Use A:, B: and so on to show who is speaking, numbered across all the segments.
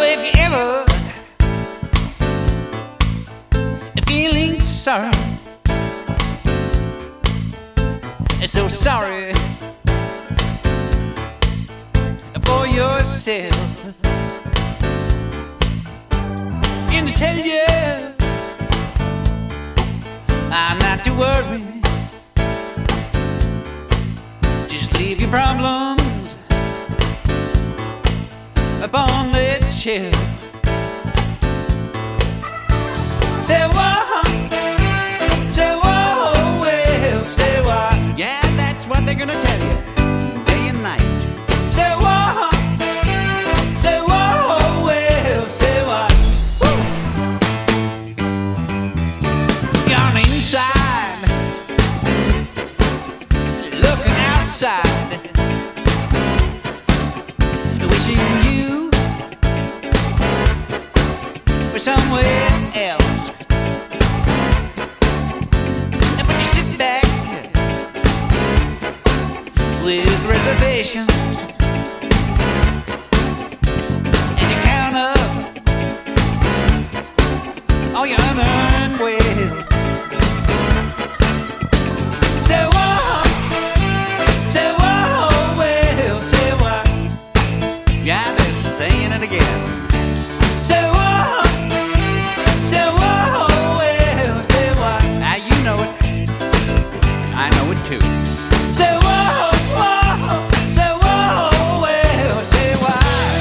A: If you ever feeling sorry, so sorry for yourself, and to tell you I'm not to worry. Just leave your problems upon that shelf. Say whoa, say whoa, well, say what? Yeah, that's what they're gonna tell you day and night. Say whoa, say whoa, well, say what? Woo. Gone inside, looking outside, wishing you were somewhere else. But you sit back with reservations, and you count up all your unearned wealth. Say whoa, say whoa, well, say what? Yeah, they're saying it again. Say whoa, say whoa, well, say what? Now you know it, I know it too. Say whoa, whoa, say whoa, well, say what?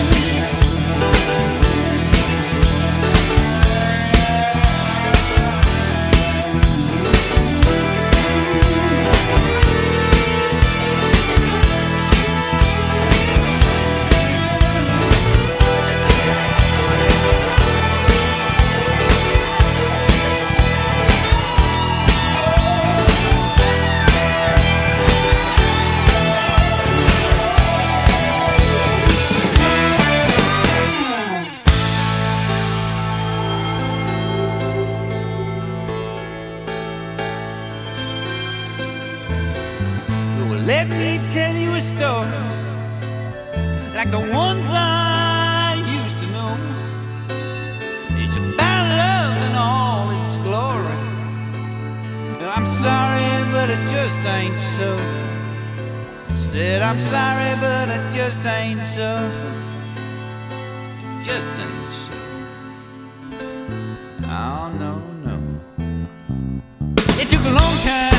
A: Well, let me tell you a story like the ones I used to know. It's about love in all its glory. I'm sorry, but it just ain't so. Said I'm sorry, but it just ain't so. It just ain't so. Oh, no, no. It took a long time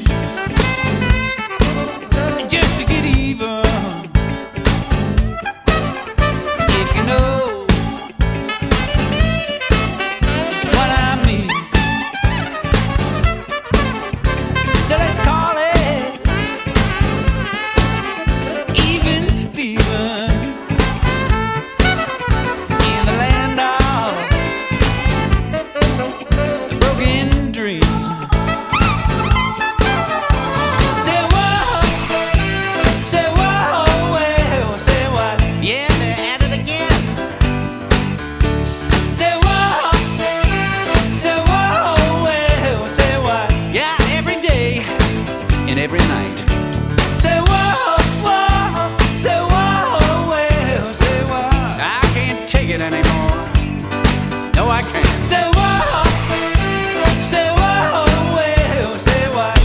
A: just to get even. If you know it's what I mean. So let's call it even Steven. In the land of broken dreams. Say whoa, say whoa, well, say what? Yeah, they're at it again. Say whoa, say whoa, well, say what? Yeah, every day and every night. Say whoa, whoa, say whoa, well, say what? I can't take it anymore. No, I can't. Say whoa, say whoa, well, say what?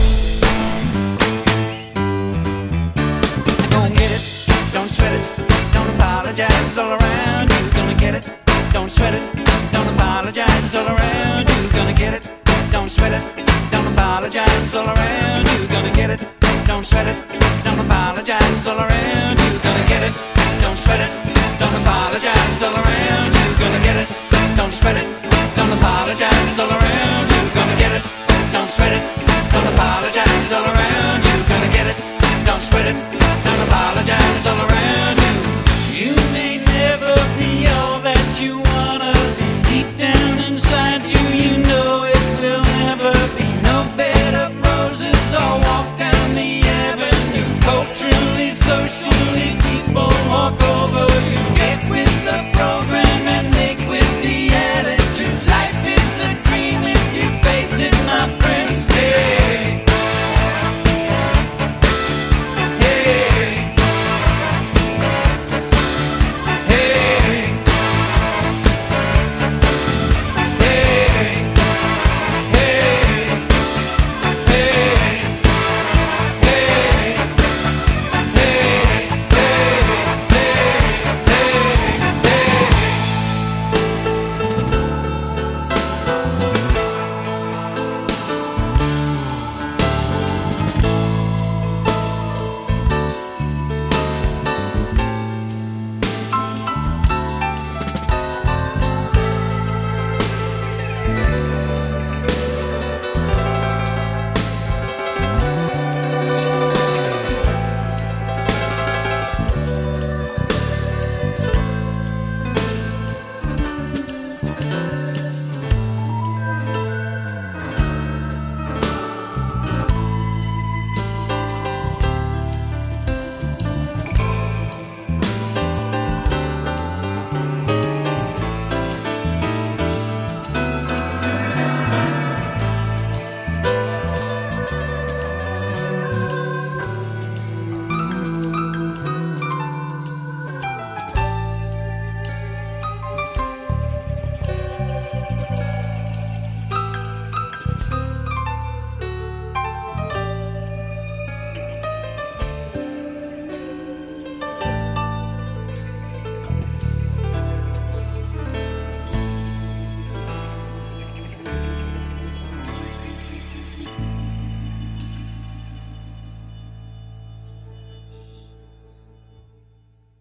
A: Gonna get it, don't sweat it, don't apologize, it's all around you. Gonna get it, don't sweat it, don't apologize, it's all around you. Gonna get it, don't sweat it, don't apologize, it's all around you. Gonna get it, don't sweat it, don't apologize.